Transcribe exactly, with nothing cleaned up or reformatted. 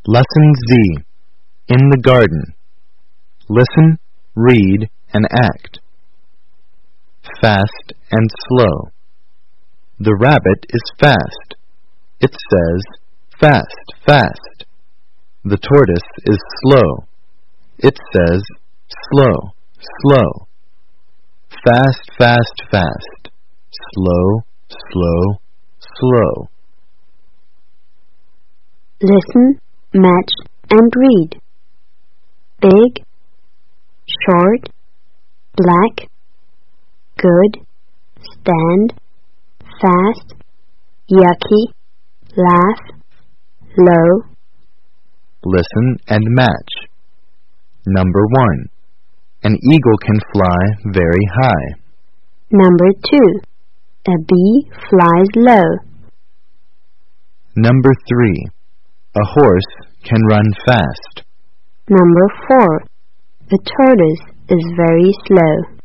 Lesson Z. In the garden. Listen, read, and act. Fast and slow. The rabbit is fast. It says, fast, fast. The tortoise is slow. It says, slow, slow. Fast, fast, fast. Slow, slow, slow. Listen, match, and read. Big, short, black, good, stand, fast, yucky, laugh, low. Listen and match. Number one. An eagle can fly very high. Number two. A bee flies low. Number three. A horse can run fast. Number four. The tortoise is very slow.